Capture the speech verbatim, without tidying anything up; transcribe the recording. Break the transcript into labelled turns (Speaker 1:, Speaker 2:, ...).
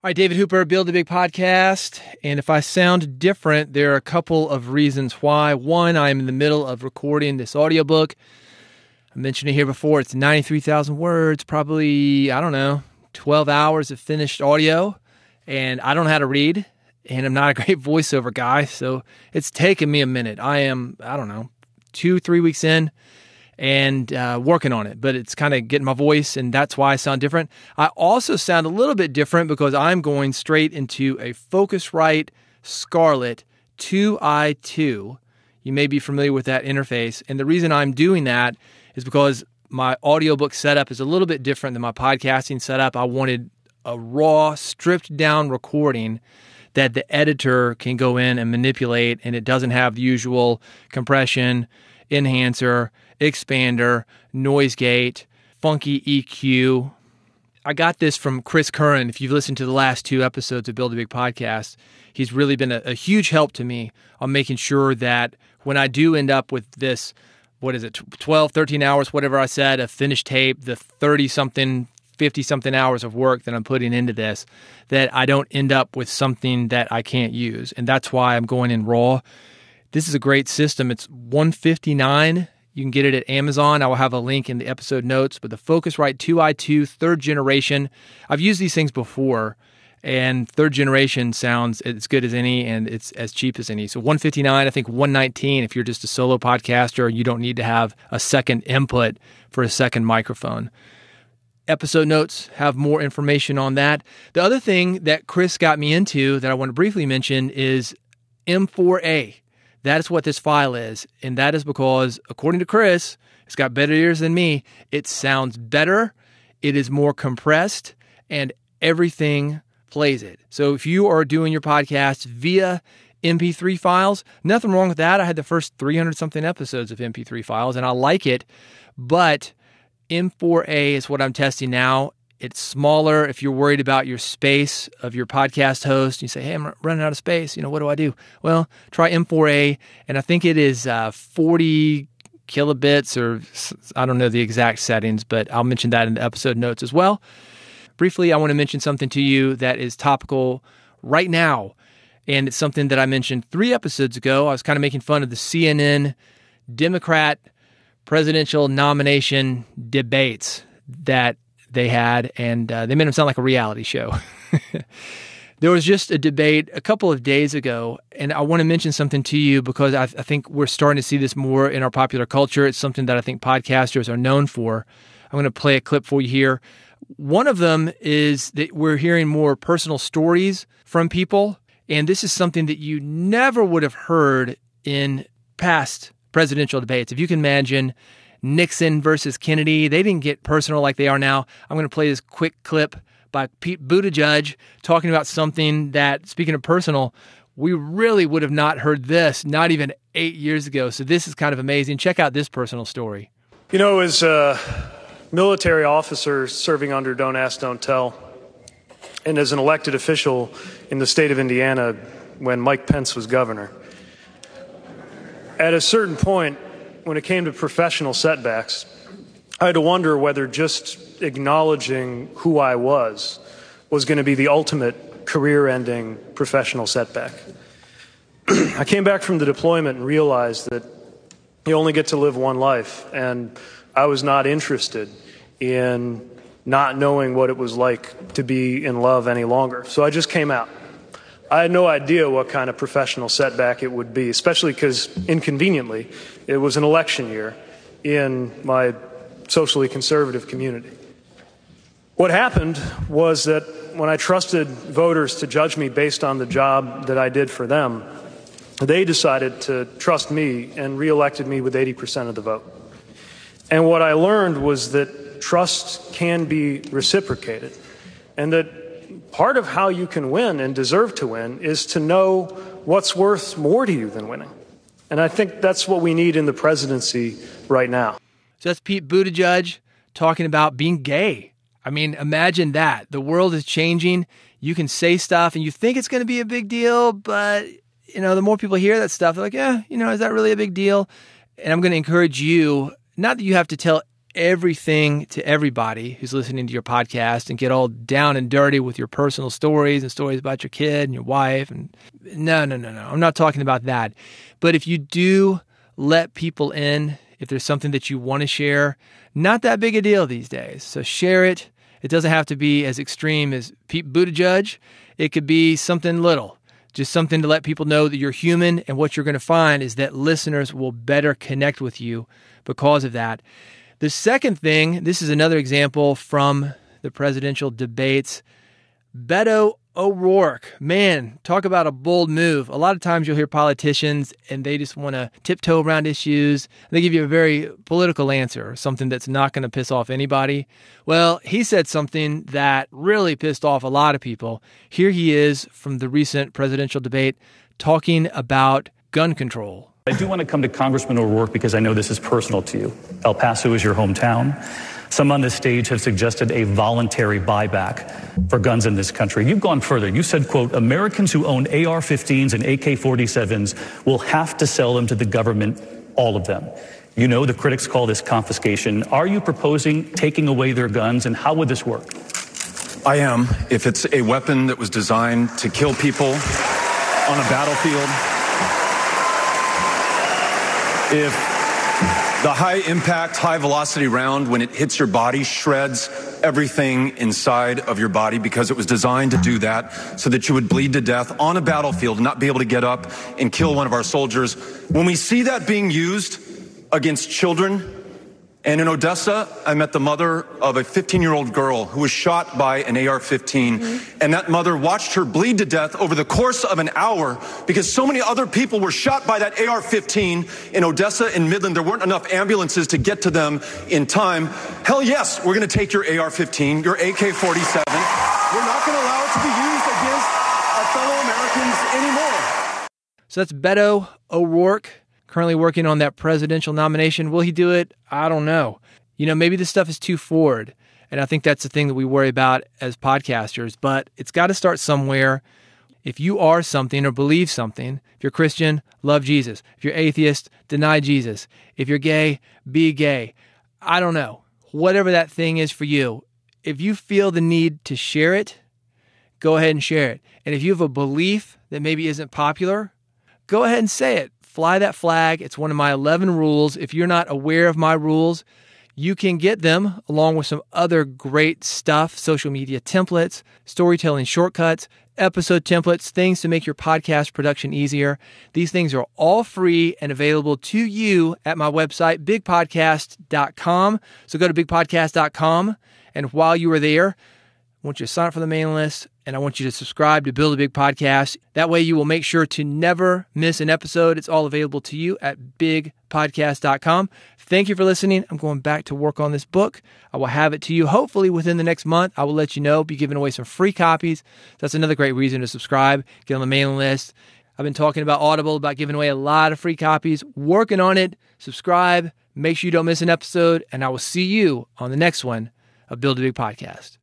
Speaker 1: All right, David Hooper, Build a Big Podcast. And if I sound different, there are a couple of reasons why. One, I'm in the middle of recording this audiobook. I mentioned it here before. It's ninety-three thousand words, probably, I don't know, twelve hours of finished audio. And I don't know how to read, and I'm not a great voiceover guy, so it's taken me a minute. I am, I don't know, two, three weeks in. and uh, working on it, but it's kind of getting my voice, and that's why I sound different. I also sound a little bit different because I'm going straight into a Focusrite Scarlett two i two. You may be familiar with that interface, and the reason I'm doing that is because my audiobook setup is a little bit different than my podcasting setup. I wanted a raw, stripped-down recording that the editor can go in and manipulate, and it doesn't have the usual compression, enhancer, expander, noise gate, funky E Q. I got this from Chris Curran. If you've listened to the last two episodes of Build a Big Podcast, he's really been a, a huge help to me on making sure that when I do end up with this, what is it, twelve, thirteen hours, whatever I said, of finished tape, the thirty-something, fifty-something hours of work that I'm putting into this, that I don't end up with something that I can't use. And that's why I'm going in raw. This is a great system. It's one hundred fifty-nine dollars. You can get it at Amazon. I will have a link in the episode notes. But the Focusrite two i two third generation, I've used these things before, and third generation sounds as good as any, and it's as cheap as any. So one hundred fifty-nine dollars, I think one hundred nineteen dollars if you're just a solo podcaster and you don't need to have a second input for a second microphone. Episode notes have more information on that. The other thing that Chris got me into that I want to briefly mention is M four A. That is what this file is, and that is because, according to Chris, it's got better ears than me, it sounds better, it is more compressed, and everything plays it. So if you are doing your podcast via M P three files, nothing wrong with that. I had the first three hundred something episodes of M P three files, and I like it, but M four A is what I'm testing now. It's smaller. If you're worried about your space of your podcast host, you say, hey, I'm running out of space. You know, what do I do? Well, try M four A, and I think it is uh, forty kilobits, or I don't know the exact settings, but I'll mention that in the episode notes as well. Briefly, I want to mention something to you that is topical right now, and it's something that I mentioned three episodes ago. I was kind of making fun of the C N N Democrat presidential nomination debates that they had, and uh, they made them sound like a reality show. There was just a debate a couple of days ago, and I want to mention something to you because I, I think we're starting to see this more in our popular culture. It's something that I think podcasters are known for. I'm going to play a clip for you here. One of them is that we're hearing more personal stories from people, and this is something that you never would have heard in past presidential debates. If you can imagine Nixon versus Kennedy, they didn't get personal like they are now. I'm going to play this quick clip by Pete Buttigieg talking about something that, speaking of personal, we really would have not heard this not even eight years ago. So this is kind of amazing. Check out this personal story.
Speaker 2: You know, as a military officer serving under Don't Ask, Don't Tell, and as an elected official in the state of Indiana when Mike Pence was governor, at a certain point, when it came to professional setbacks, I had to wonder whether just acknowledging who I was was going to be the ultimate career-ending professional setback. I came back from the deployment and realized that you only get to live one life, and I was not interested in not knowing what it was like to be in love any longer. So I just came out. I had no idea what kind of professional setback it would be, especially because, inconveniently, it was an election year in my socially conservative community. What happened was that when I trusted voters to judge me based on the job that I did for them, they decided to trust me and reelected me with eighty percent of the vote. And what I learned was that trust can be reciprocated, and that part of how you can win and deserve to win is to know what's worth more to you than winning. And I think that's what we need in the presidency right now.
Speaker 1: So that's Pete Buttigieg talking about being gay. I mean, imagine that. The world is changing. You can say stuff and you think it's going to be a big deal, but you know, the more people hear that stuff, they're like, yeah, you know, is that really a big deal? And I'm going to encourage you, not that you have to tell everything to everybody who's listening to your podcast and get all down and dirty with your personal stories and stories about your kid and your wife. And no, no, no, no. I'm not talking about that. But if you do let people in, if there's something that you want to share, not that big a deal these days. So share it. It doesn't have to be as extreme as Pete Buttigieg. It could be something little. Just something to let people know that you're human, and what you're going to find is that listeners will better connect with you because of that. The second thing, this is another example from the presidential debates. Beto O'Rourke, man, talk about a bold move. A lot of times you'll hear politicians and they just want to tiptoe around issues. They give you a very political answer, something that's not going to piss off anybody. Well, he said something that really pissed off a lot of people. Here he is from the recent presidential debate talking about gun control.
Speaker 3: I do want to come to Congressman O'Rourke because I know this is personal to you. El Paso is your hometown. Some on this stage have suggested a voluntary buyback for guns in this country. You've gone further. You said, quote, Americans who own A R fifteens and A K forty-sevens will have to sell them to the government, all of them. You know the critics call this confiscation. Are you proposing taking away their guns, and how would this work?
Speaker 4: I am. If it's a weapon that was designed to kill people on a battlefield, if the high-impact, high-velocity round, when it hits your body, shreds everything inside of your body because it was designed to do that so that you would bleed to death on a battlefield and not be able to get up and kill one of our soldiers. When we see that being used against children, and in Odessa, I met the mother of a fifteen-year-old girl who was shot by an A R fifteen, mm-hmm. and that mother watched her bleed to death over the course of an hour because so many other people were shot by that A R fifteen in Odessa and Midland. There weren't enough ambulances to get to them in time. Hell yes, we're going to take your A R fifteen, your A K forty-seven. We're not going to allow it to be used against our fellow Americans anymore.
Speaker 1: So that's Beto O'Rourke, currently working on that presidential nomination. Will he do it? I don't know. You know, maybe this stuff is too forward. And I think that's the thing that we worry about as podcasters. But it's got to start somewhere. If you are something or believe something, if you're Christian, love Jesus. If you're atheist, deny Jesus. If you're gay, be gay. I don't know. Whatever that thing is for you, if you feel the need to share it, go ahead and share it. And if you have a belief that maybe isn't popular, go ahead and say it. Fly that flag. It's one of my eleven rules. If you're not aware of my rules, you can get them along with some other great stuff, social media templates, storytelling shortcuts, episode templates, things to make your podcast production easier. These things are all free and available to you at my website, big podcast dot com. So go to big podcast dot com, and while you are there, I want you to sign up for the mailing list, and I want you to subscribe to Build a Big Podcast. That way you will make sure to never miss an episode. It's all available to you at big podcast dot com. Thank you for listening. I'm going back to work on this book. I will have it to you hopefully within the next month. I will let you know, be giving away some free copies. That's another great reason to subscribe, get on the mailing list. I've been talking about Audible, about giving away a lot of free copies. Working on it. Subscribe. Make sure you don't miss an episode, and I will see you on the next one of Build a Big Podcast.